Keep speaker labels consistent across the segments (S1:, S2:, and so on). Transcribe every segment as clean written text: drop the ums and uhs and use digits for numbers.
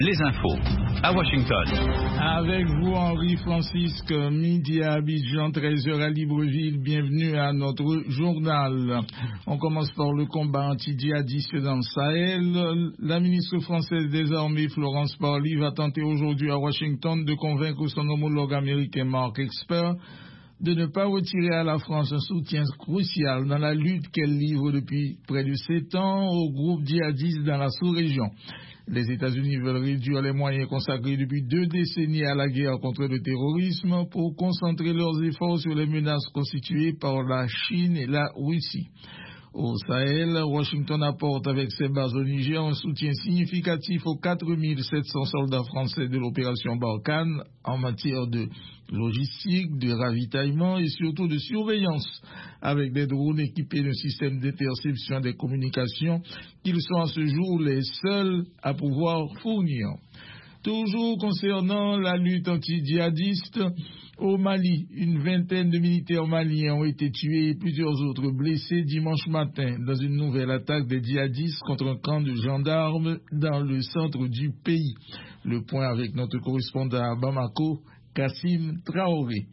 S1: Les infos à Washington.
S2: Avec vous, Henri-Francisque, midi à Abidjan, 13h à Libreville. Bienvenue à notre journal. On commence par le combat anti-djihadiste dans le Sahel. La ministre française des Armées, Florence Parly, va tenter aujourd'hui à Washington de convaincre son homologue américain, Mark Esper, de ne pas retirer à la France un soutien crucial dans la lutte qu'elle livre depuis près de 7 ans au groupe djihadiste dans la sous-région. Les États-Unis veulent réduire les moyens consacrés depuis 2 décennies à la guerre contre le terrorisme pour concentrer leurs efforts sur les menaces constituées par la Chine et la Russie. Au Sahel, Washington apporte avec ses bases au Niger un soutien significatif aux 4700 soldats français de l'opération Barkhane en matière de logistique, de ravitaillement et surtout de surveillance, avec des drones équipés d'un système d'interception des communications qu'ils sont à ce jour les seuls à pouvoir fournir. Toujours concernant la lutte anti-djihadiste, au Mali, une vingtaine de militaires maliens ont été tués et plusieurs autres blessés dimanche matin dans une nouvelle attaque des djihadistes contre un camp de gendarmes dans le centre du pays. Le point avec notre correspondant à Bamako, Kassim Traoré.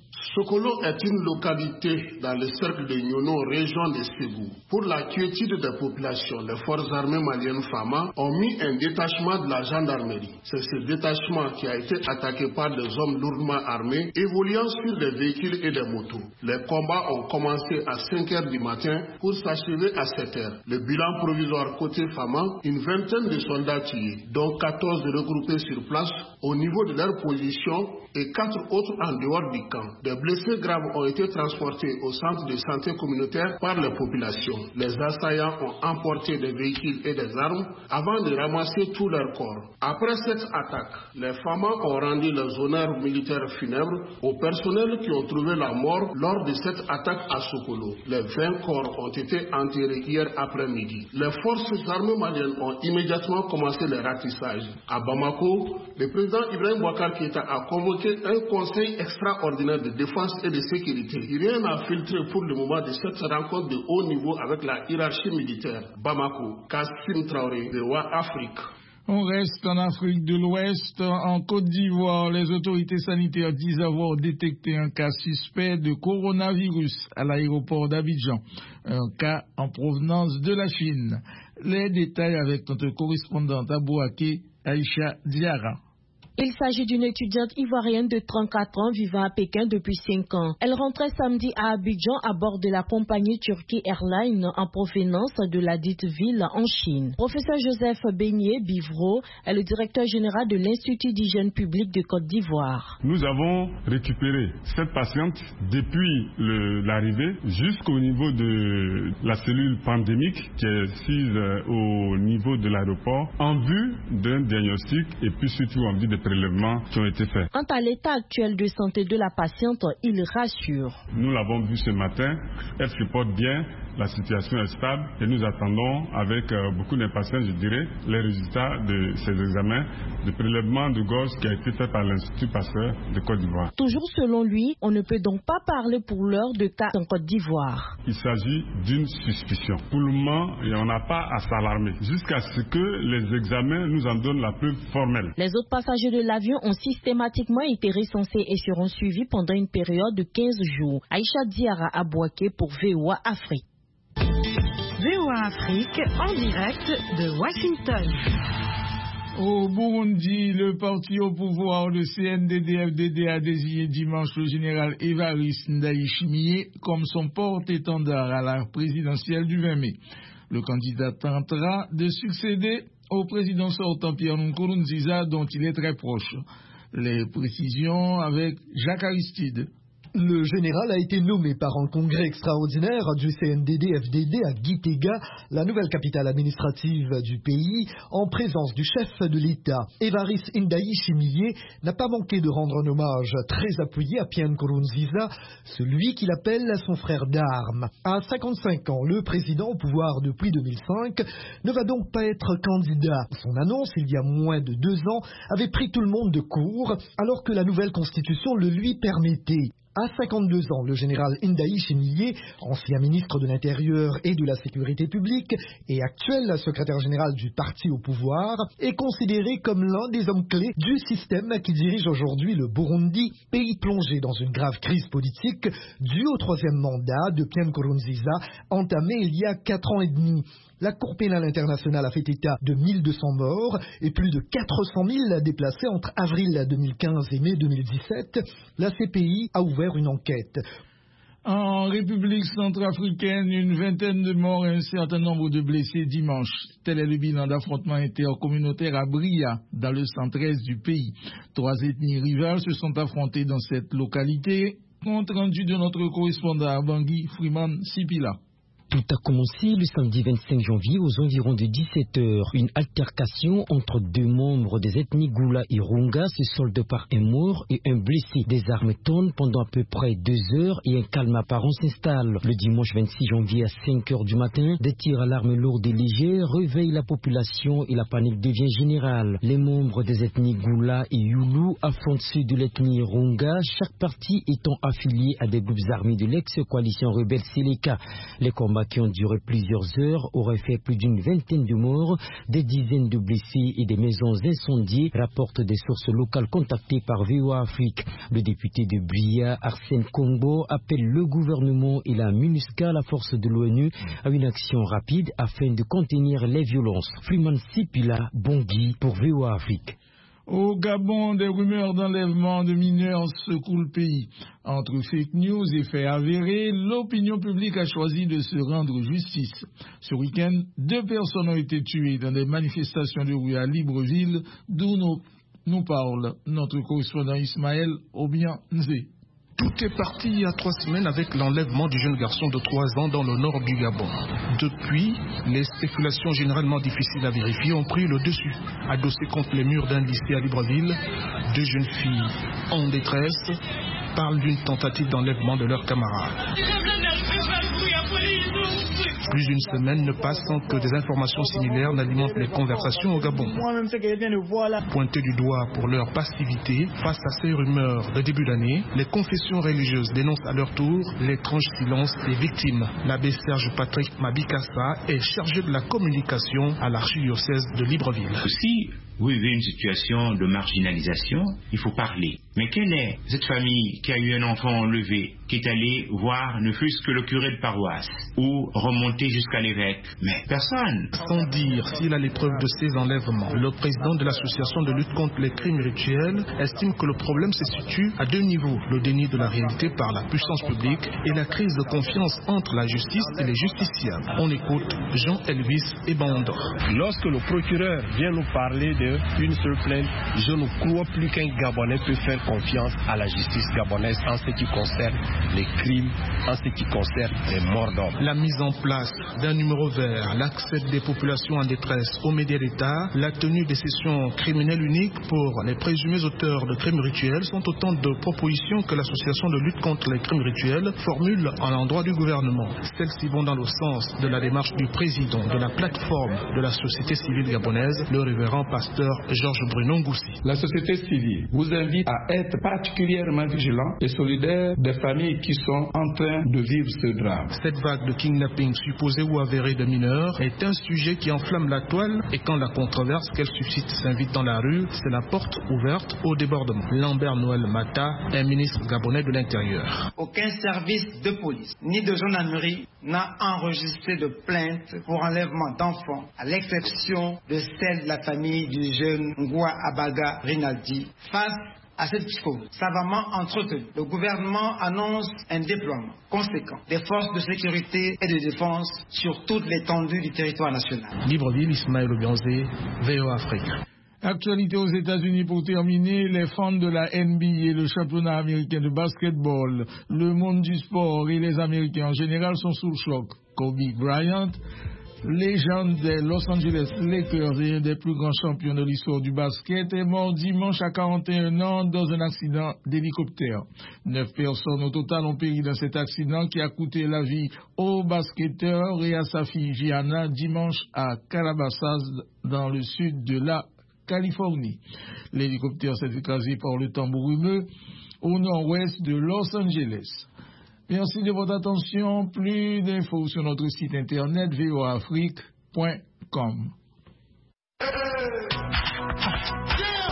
S3: Sokolo est une localité dans le cercle de Nyono, région de Ségou. Pour la quiétude des populations, les forces armées maliennes FAMA ont mis un détachement de la gendarmerie. C'est ce détachement qui a été attaqué par des hommes lourdement armés, évoluant sur des véhicules et des motos. Les combats ont commencé à 5h du matin pour s'achever à 7h. Le bilan provisoire côté FAMA, une vingtaine de soldats tués, dont 14 regroupés sur place au niveau de leur position et 4 autres en dehors du camp. Des blessés graves ont été transportés au centre de santé communautaire par les populations. Les assaillants ont emporté des véhicules et des armes avant de ramasser tous leurs corps. Après cette attaque, les FAMA ont rendu les honneurs militaires funèbres aux personnels qui ont trouvé la mort lors de cette attaque à Sokolo. Les 20 corps ont été enterrés hier après-midi. Les forces armées maliennes ont immédiatement commencé les ratissages. À Bamako, le président Ibrahim Boubacar Keïta a convoqué un conseil extraordinaire de défense et de sécurité. Rien n'a filtré pour le moment de cette rencontre de haut niveau avec la hiérarchie militaire. Bamako, Kassim Traoré, de Wa Afrique.
S2: On reste en Afrique de l'Ouest. En Côte d'Ivoire, les autorités sanitaires disent avoir détecté un cas suspect de coronavirus à l'aéroport d'Abidjan. Un cas en provenance de la Chine. Les détails avec notre correspondante à Bouaké, Aïcha Diarra.
S4: Il s'agit d'une étudiante ivoirienne de 34 ans vivant à Pékin depuis 5 ans. Elle rentrait samedi à Abidjan à bord de la compagnie Turkey Airlines en provenance de la dite ville en Chine. Professeur Joseph Beignet Bivro est le directeur général de l'Institut d'hygiène publique de Côte d'Ivoire.
S5: Nous avons récupéré cette patiente depuis l'arrivée jusqu'au niveau de la cellule pandémique qui est assise au niveau de l'aéroport en vue d'un diagnostic et puis surtout en vue de prélèvements qui ont été faits.
S4: Quant à l'état actuel de santé de la patiente, il rassure.
S5: Nous l'avons vu ce matin, elle se porte bien, la situation est stable et nous attendons avec beaucoup d'impatience, je dirais, les résultats de ces examens de prélèvement de gorge qui a été fait par l'Institut Pasteur de Côte d'Ivoire.
S4: Toujours selon lui, on ne peut donc pas parler pour l'heure de cas en Côte d'Ivoire.
S5: Il s'agit d'une suspicion. Pour le moment, on n'a pas à s'alarmer jusqu'à ce que les examens nous en donnent la preuve formelle.
S4: Les autres passagers de l'avion ont systématiquement été recensés et seront suivis pendant une période de 15 jours. Aïcha Diarra à Bouaké pour VOA Afrique.
S6: VOA Afrique en direct de Washington.
S2: Au Burundi, le parti au pouvoir, le CNDD-FDD, a désigné dimanche le général Évariste Ndayishimiye comme son porte-étendard à la présidentielle du 20 mai. Le candidat tentera de succéder au président sortant Pierre Nkurunziza, dont il est très proche. Les précisions avec Jacques Aristide.
S7: Le général a été nommé par un congrès extraordinaire du CNDD-FDD à Gitega, la nouvelle capitale administrative du pays, en présence du chef de l'État. Évariste Ndayishimiye n'a pas manqué de rendre un hommage très appuyé à Pierre Nkurunziza, celui qu'il appelle son frère d'armes. À 55 ans, le président au pouvoir depuis 2005 ne va donc pas être candidat. Son annonce, il y a moins de 2 ans, avait pris tout le monde de court, alors que la nouvelle constitution le lui permettait. À 52 ans, le général Ndayi Chemillié, ancien ministre de l'Intérieur et de la Sécurité publique et actuel secrétaire général du parti au pouvoir, est considéré comme l'un des hommes clés du système qui dirige aujourd'hui le Burundi, pays plongé dans une grave crise politique due au troisième mandat de Pierre Nkurunziza, entamé il y a 4 ans et demi. La Cour pénale internationale a fait état de 1200 morts et plus de 400 000 déplacés entre avril 2015 et mai 2017. La CPI a ouvert une enquête.
S2: En République centrafricaine, une vingtaine de morts et un certain nombre de blessés dimanche. Tel est le bilan d'affrontements intercommunautaires à Bria, dans le 113 du pays. 3 ethnies rivales se sont affrontées dans cette localité. Compte rendu de notre correspondant à Bangui, Freeman Sipila.
S8: Tout a commencé le samedi 25 janvier aux environs de 17h. Une altercation entre 2 membres des ethnies Goula et Runga se solde par un mort et un blessé. Des armes tournent pendant à peu près 2 heures et un calme apparent s'installe. Le dimanche 26 janvier à 5h du matin, des tirs à l'arme lourde et légère réveillent la population et la panique devient générale. Les membres des ethnies Goula et Yulu affrontent ceux de l'ethnie Runga, chaque parti étant affilié à des groupes armés de l'ex-coalition rebelle Seleka. Les combats qui ont duré plusieurs heures auraient fait plus d'une vingtaine de morts, des dizaines de blessés et des maisons incendiées, rapportent des sources locales contactées par VOA Afrique. Le député de Bria, Arsène Kombo, appelle le gouvernement et la MINUSCA, la force de l'ONU, à une action rapide afin de contenir les violences. Freeman Sipila, Bangui pour VOA Afrique.
S2: Au Gabon, des rumeurs d'enlèvement de mineurs secouent le pays. Entre fake news et faits avérés, l'opinion publique a choisi de se rendre justice. Ce week-end, 2 personnes ont été tuées dans des manifestations de rue à Libreville, d'où nous parle notre correspondant Ismaël Obianze.
S9: Tout est parti il y a 3 semaines avec l'enlèvement du jeune garçon de 3 ans dans le nord du Gabon. Depuis, les spéculations généralement difficiles à vérifier ont pris le dessus. Adossées contre les murs d'un lycée à Libreville, 2 jeunes filles en détresse parlent d'une tentative d'enlèvement de leurs camarades. Plus d'une semaine ne passe sans que des informations similaires n'alimentent les conversations au Gabon. Pointés du doigt pour leur passivité face à ces rumeurs de début d'année, les confessions religieuses dénoncent à leur tour l'étrange silence des victimes. L'abbé Serge Patrick Mabikassa est chargé de la communication à l'archidiocèse de Libreville.
S10: Si vous vivez une situation de marginalisation, il faut parler. Mais quelle est cette famille qui a eu un enfant enlevé, qui est allée voir ne fût-ce que le curé de paroisse ou remonter jusqu'à l'évêque? Mais personne.
S9: Sans dire s'il a l'épreuve de ces enlèvements, le président de l'association de lutte contre les crimes rituels estime que le problème se situe à 2 niveaux. Le déni de la réalité par la puissance publique et la crise de confiance entre la justice et les justiciables. On écoute Jean-Elvis Ebando.
S11: Lorsque le procureur vient nous parler d'une seule plainte, je ne crois plus qu'un Gabonais peut faire confiance à la justice gabonaise en ce qui concerne les crimes, en ce qui concerne les morts d'hommes.
S9: La mise en place d'un numéro vert, l'accès des populations en détresse aux médias d'État, la tenue des sessions criminelles uniques pour les présumés auteurs de crimes rituels sont autant de propositions que l'association de lutte contre les crimes rituels formule à l'endroit du gouvernement. Celles-ci vont dans le sens de la démarche du président de la plateforme de la société civile gabonaise, le révérend pasteur Georges Bruno Ngoussi.
S12: La société civile vous invite à être particulièrement vigilant et solidaire des familles qui sont en train de vivre ce drame.
S9: Cette vague de kidnapping supposé ou avéré de mineurs est un sujet qui enflamme la toile et quand la controverse qu'elle suscite s'invite dans la rue, c'est la porte ouverte au débordement. Lambert Noël Mata est ministre gabonais de l'Intérieur.
S13: Aucun service de police ni de gendarmerie n'a enregistré de plainte pour enlèvement d'enfants, à l'exception de celle de la famille du jeune Ngoua Abaga Rinaldi. Face à cette psychose savamment entretenue, le gouvernement annonce un déploiement conséquent des forces de sécurité et de défense sur toute l'étendue du territoire national.
S9: Libreville, Ismaël Obianze, VOA Afrique.
S2: Actualité aux États-Unis pour terminer, les fans de la NBA, le championnat américain de basketball, le monde du sport et les Américains en général sont sous le choc. Kobe Bryant, légende des Los Angeles Lakers et un des plus grands champions de l'histoire du basket, est mort dimanche à 41 ans dans un accident d'hélicoptère. 9 personnes au total ont péri dans cet accident qui a coûté la vie au basketteur et à sa fille Gianna dimanche à Calabasas dans le sud de la Californie. L'hélicoptère s'est écrasé par le temps brumeux au nord-ouest de Los Angeles. Merci de votre attention. Plus d'infos sur notre site internet voaafrique.com.